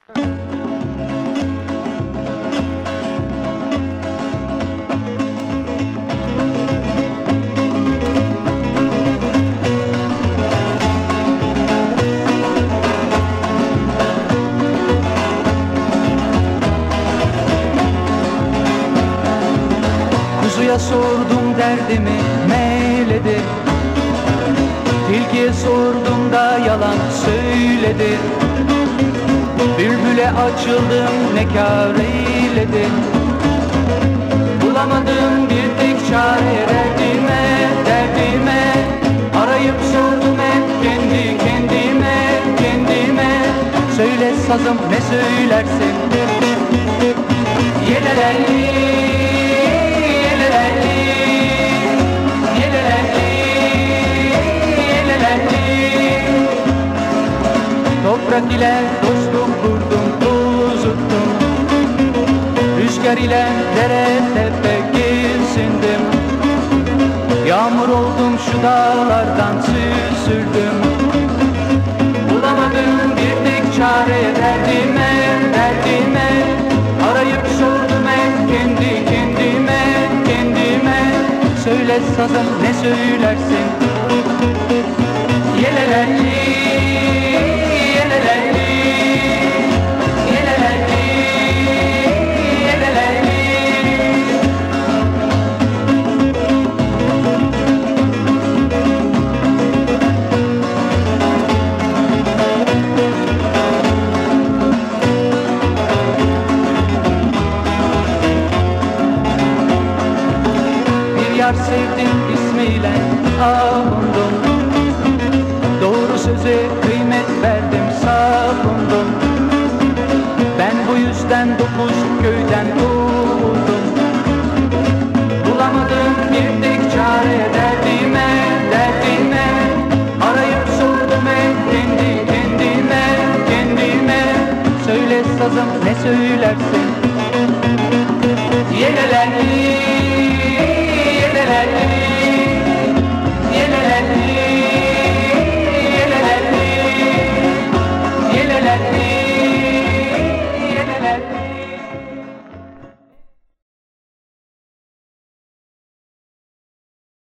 Kuzuya sordum derdimi, meyledi. Tilkiye sordum da yalan söyledi. Bülbüle açıldım, ne kâr eyledi. Bulamadım bir tek çare derdime, derdime. Arayıp sordum hep kendi kendime, kendime. Söyle sazım, ne söylersin? Yelelelli. Toprak ile dostum kurdum, tuzuttum. Rüzgar ile dere tepe gezindim. Yağmur oldum, şu dağlardan süzüldüm. Bulamadım bir tek çare derdime, derdime. Arayıp sordum hep kendi kendime, kendime. Söyle sazım, ne söylersin? Yelelelli. Yar sevdim ismiyle avundum. Doğru söze kıymet verdim, savundum. Ben bu yüzden 9 köyden doğdum. Bulamadım bir tek çare derdime, derdime. Arayıp sordum hep kendi kendime, kendime. Söyle sazım, ne söylersin? Yelelelli.